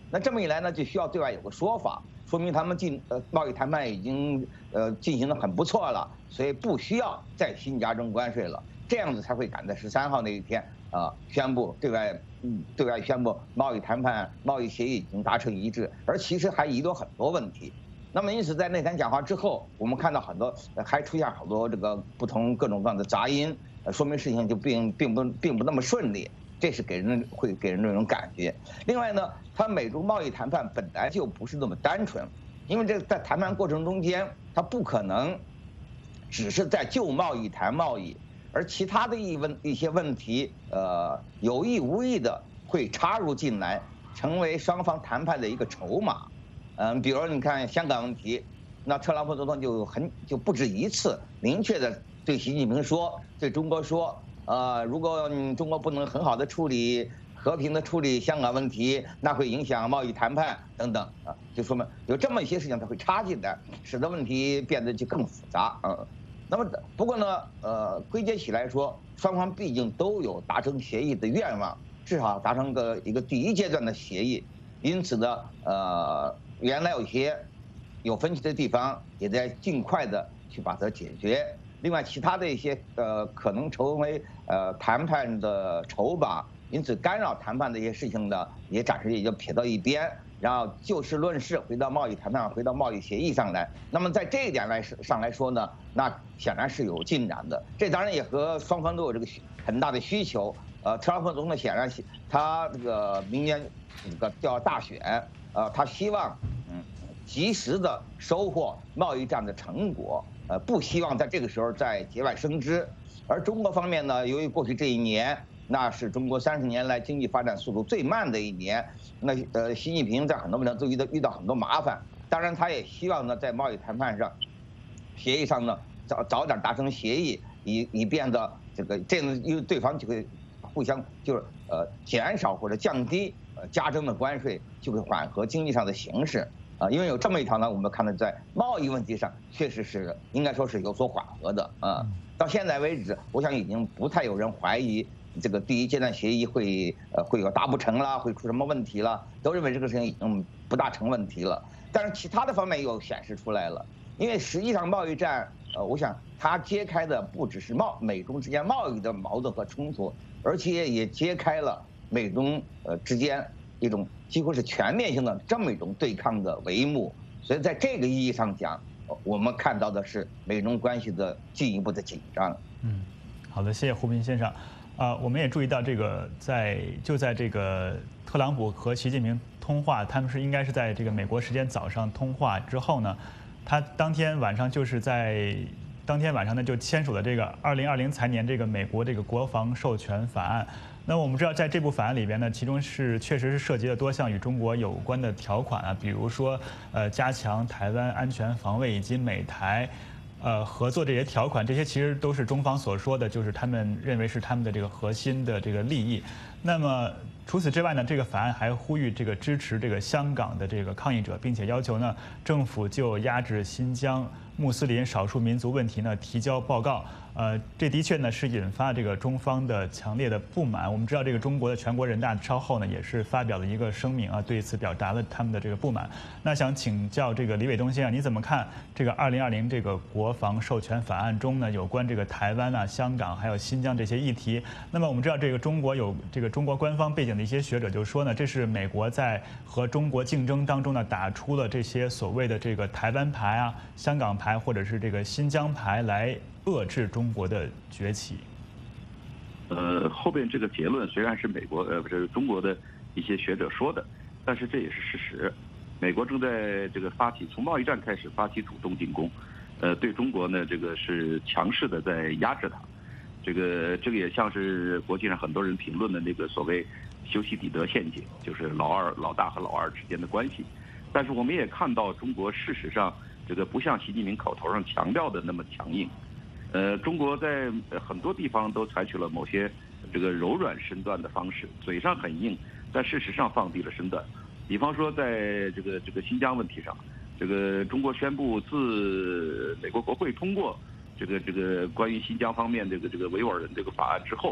那这么一来呢，就需要对外有个说法，说明他们贸易谈判已经进行得很不错了，所以不需要再新加征关税了，这样子才会赶在13号那一天宣布对外宣布贸易谈判贸易协议已经达成一致，而其实还遗留很多问题。那么因此在那天讲话之后，我们看到很多还出现好多这个不同各种各样的杂音，说明事情就并不那么顺利。这是会给人这种感觉。另外呢，它美中贸易谈判本来就不是那么单纯，因为这在谈判过程中间，它不可能只是在就贸易谈贸易，而其他的一些问题，有意无意的会插入进来，成为双方谈判的一个筹码。比如你看香港问题，那特朗普总统就不止一次明确的对习近平说，对中国说。如果中国不能很好的和平的处理香港问题，那会影响贸易谈判等等就说明有这么一些事情它会插进来，使得问题变得就更复杂那么不过呢，归结起来说，双方毕竟都有达成协议的愿望，至少达成一个第一阶段的协议，因此呢，原来有分歧的地方，也在尽快的去把它解决。另外，其他的一些可能成为谈判的筹码，因此干扰谈判的一些事情呢，也暂时也就撇到一边，然后就事论事，回到贸易谈判，回到贸易协议上来。那么在这一点上来说呢，那显然是有进展的。这当然也和双方都有这个很大的需求。特朗普总统显然他这个明年这个叫大选，他希望及时的收获贸易战的成果。不希望在这个时候再节外生枝，而中国方面呢，由于过去这一年，那是中国30年来经济发展速度最慢的一年，那习近平在很多问题上都遇到很多麻烦。当然，他也希望呢，在贸易谈判上、协议上呢，早点达成协议，以便的这样，因为对方就会互相就是减少或者降低加征的关税，就会缓和经济上的形势。因为有这么一条呢，我们看到在贸易问题上确实是应该说是有所缓和的到现在为止，我想已经不太有人怀疑这个第一阶段协议会有达不成啦，会出什么问题了，都认为这个事情已经不大成问题了。但是其他的方面又显示出来了，因为实际上贸易战，我想它揭开的不只是美中之间贸易的矛盾和冲突，而且也揭开了美中之间一种几乎是全面性的这么一种对抗的帷幕，所以在这个意义上讲，我们看到的是美中关系的进一步的紧张。 好的，谢谢胡斌先生。我们也注意到这个在这个特朗普和习近平通话，他们应该是在这个美国时间早上通话之后呢，他当天晚上呢就签署了这个2020财年这个美国这个国防授权法案。那我们知道，在这部法案里边呢，其中确实是涉及了多项与中国有关的条款比如说加强台湾安全防卫以及美台合作这些条款，这些其实都是中方所说的，就是他们认为是他们的这个核心的这个利益。那么除此之外呢，这个法案还呼吁支持这个香港的这个抗议者，并且要求呢政府就压制新疆穆斯林少数民族问题呢提交报告。这的确呢是引发这个中方的强烈的不满。我们知道这个中国的全国人大稍后呢也是发表了一个声明对此表达了他们的这个不满。那想请教这个李伟东先生，你怎么看这个2020这个国防授权法案中呢有关这个台湾香港还有新疆这些议题？那么我们知道这个中国官方背景的一些学者就说呢，这是美国在和中国竞争当中呢打出了这些所谓的这个台湾牌香港牌或者是这个新疆牌来遏制中国的崛起。 后边这个结论虽然是中国的一些学者说的，但是这也是事实。美国正在这个从贸易战开始发起主动进攻，对中国呢这个是强势的在压制它。这个也像是国际上很多人评论的那个所谓修昔底德陷阱，就是老大和老二之间的关系。但是我们也看到，中国事实上这个不像习近平口头上强调的那么强硬。中国在很多地方都采取了某些这个柔软身段的方式，嘴上很硬，但事实上放低了身段。比方说，在这个新疆问题上，这个中国宣布自美国国会通过这个关于新疆方面这个维吾尔人这个法案之后，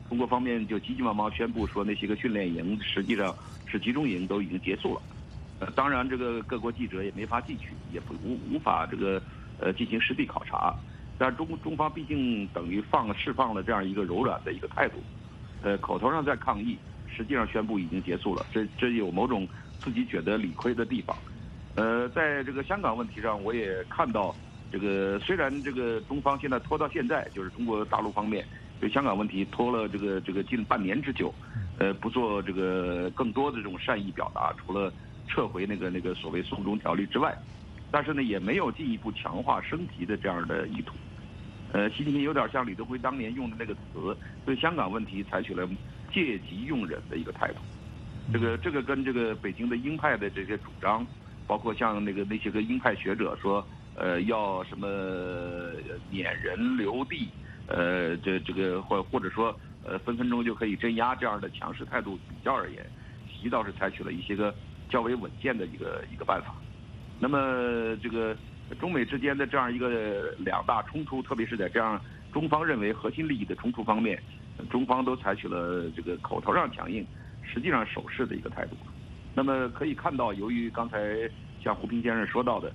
中国方面就急急忙忙宣布说那些个训练营实际上是集中营都已经结束了。当然这个各国记者也没法进去，也无法这个进行实地考察。但是中方毕竟等于释放了这样一个柔软的一个态度，口头上在抗议，实际上宣布已经结束了。这有某种自己觉得理亏的地方。在这个香港问题上，我也看到这个虽然这个中方现在拖到现在，就是中国大陆方面对香港问题拖了这个近半年之久，不做这个更多的这种善意表达，除了撤回那个所谓送中条例之外，但是呢也没有进一步强化升级的这样的意图。习近平有点像李登辉当年用的那个词，对香港问题采取了借机用忍的一个态度。这个跟这个北京的鹰派的这些主张，包括像那些个鹰派学者说，要什么撵人留地，这个或者说分分钟就可以镇压这样的强势态度比较而言，习倒是采取了一些个较为稳健的一个办法。那么这个中美之间的这样一个两大冲突，特别是在这样中方认为核心利益的冲突方面，中方都采取了这个口头上强硬，实际上守势的一个态度。那么可以看到，由于刚才像胡平先生说到的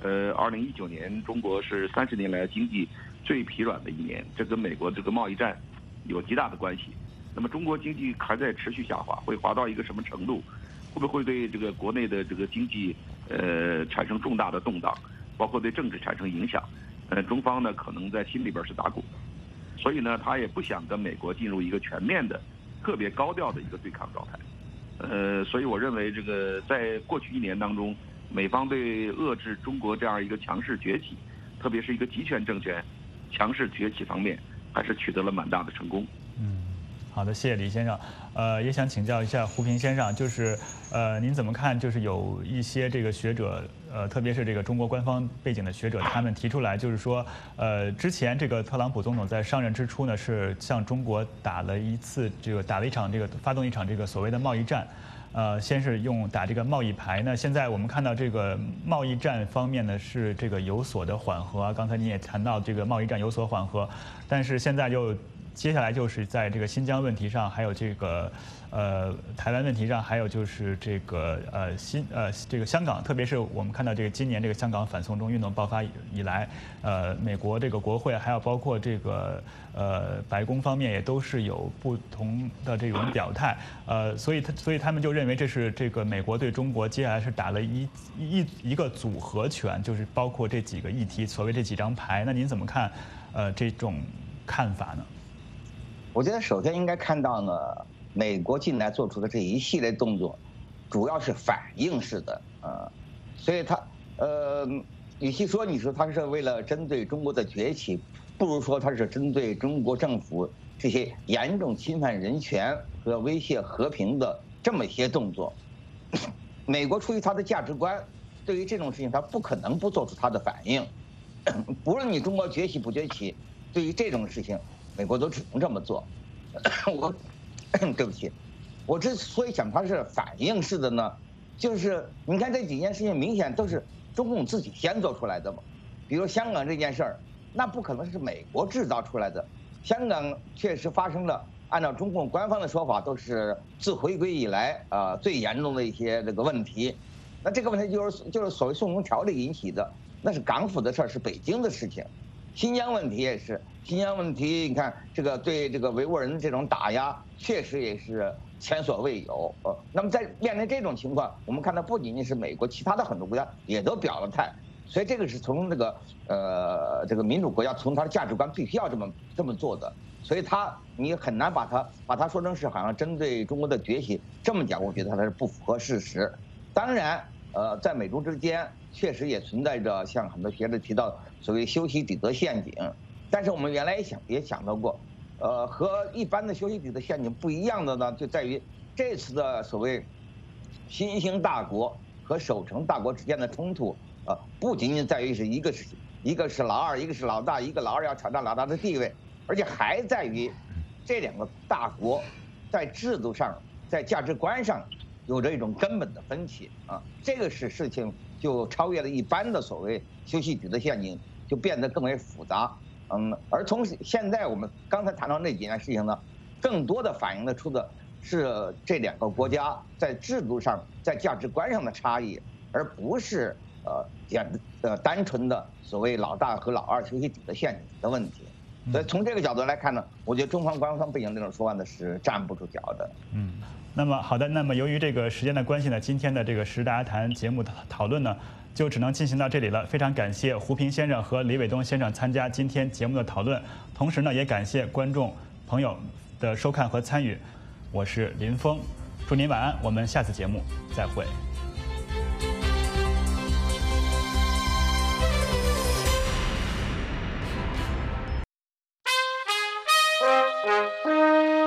，2019年中国是30年来经济最疲软的一年，这跟美国这个贸易战有极大的关系。那么中国经济还在持续下滑，会滑到一个什么程度？会不会对这个国内的这个经济产生重大的动荡？包括对政治产生影响，中方呢可能在心里边是打鼓的，所以呢他也不想跟美国进入一个全面的、特别高调的一个对抗状态。所以我认为这个在过去1年当中，美方对遏制中国这样一个强势崛起，特别是一个集权政权强势崛起方面，还是取得了蛮大的成功。 好的，谢谢李先生。也想请教一下胡平先生，就是您怎么看？就是有一些这个学者，特别是这个中国官方背景的学者，他们提出来，就是说，之前这个特朗普总统在上任之初呢，是向中国发动一场这个所谓的贸易战。先是打这个贸易牌呢，现在我们看到这个贸易战方面呢是这个有所的缓和。刚才你也谈到这个贸易战有所缓和，但是现在接下来就是在这个新疆问题上，还有这个台湾问题上，还有就是这个这个香港，特别是我们看到这个今年这个香港反送中运动爆发以来，美国这个国会还有包括这个白宫方面也都是有不同的这种表态，所以他们就认为这是这个美国对中国接下来是打了一个组合拳，就是包括这几个议题，所谓这几张牌。那您怎么看这种看法呢？ 我觉得首先应该看到呢，美国近来做出的这一系列动作，主要是反应式的，所以他与其说你说他是为了针对中国的崛起，不如说他是针对中国政府这些严重侵犯人权和威胁和平的这么一些动作。美国出于他的价值观，对于这种事情他不可能不做出他的反应，不论你中国崛起不崛起，对于这种事情，美国都只能这么做。对不起，我之所以讲它是反应式的呢，就是你看这几件事情明显都是中共自己先做出来的嘛。比如香港这件事儿，那不可能是美国制造出来的。香港确实发生了，按照中共官方的说法，都是自回归以来最严重的一些这个问题。那这个问题就是所谓送中条例引起的，那是港府的事儿，是北京的事情。新疆问题也是，新疆问题你看这个对这个维吾尔人的这种打压，确实也是前所未有。那么在面临这种情况，我们看到不仅仅是美国，其他的很多国家也都表了态。所以这个是从这个民主国家从它的价值观必须要这么做的。所以你很难把它说成是好像针对中国的崛起这么讲，我觉得它是不符合事实。当然，在美中之间确实也存在着像很多学者提到所谓修昔底德陷阱，但是我们原来也想到过，和一般的修昔底德陷阱不一样的呢，就在于这次的所谓新兴大国和守成大国之间的冲突，不仅仅在于是一个是老二，一个是老大，一个老二要挑战老大的地位，而且还在于这两个大国在制度上、在价值观上有着一种根本的分歧啊，这个是事情就超越了一般的所谓修昔底德陷阱，就变得更为复杂。而从现在我们刚才谈到那几件事情呢， 更多的反映得出的是这两个国家在制度上、在价值观上的差异，而不是单纯的所谓老大和老二休息底的陷阱的问题。所以从这个角度来看呢，我觉得中方官方背景这种说法呢是站不住脚的。 那么好的，那么由于这个时间的关系呢，今天的这个时事大家谈节目的讨论呢，就只能进行到这里了。非常感谢胡平先生和李伟东先生参加今天节目的讨论，同时呢，也感谢观众朋友的收看和参与。我是林峰，祝您晚安，我们下次节目再会。